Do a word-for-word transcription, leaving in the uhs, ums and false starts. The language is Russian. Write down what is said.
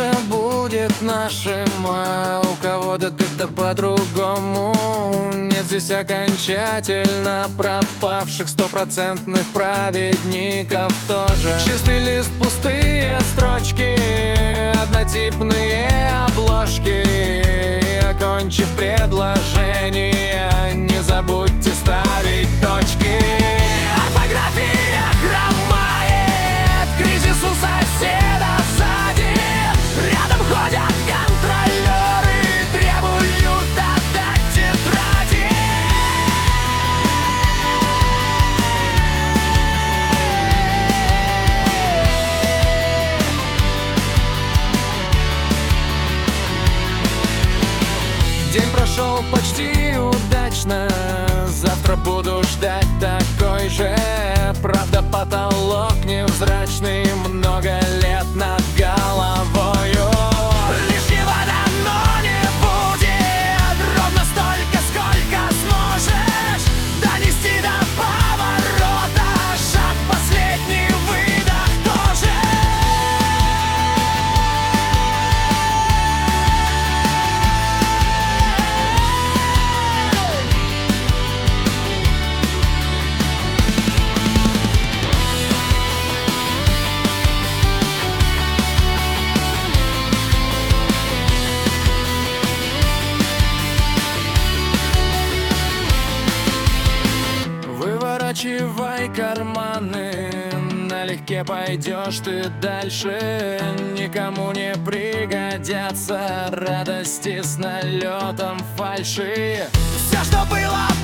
же будет нашим, а у кого-то как-то по-другому. Нет здесь окончательно пропавших стопроцентных праведников тоже. Чистый лист, пустые строчки, однотипные обложки. И, окончив предложение, не забудьте ставить точки. Орфография хромает, кризис у соседа сзади. Рядом ходят контролеры, требуют отдать тетради. День прошел почти удачно, завтра буду ждать такой же. Правда, потолок невзрачный, много лет над головою. Лишнего дано не будет, ровно столько, сколько сможешь донести до поворота. Шаг, последний выдох тоже. Выворачивай карманы, налегке пойдешь ты дальше. Никому не пригодятся радости с налетом фальши. Все, что было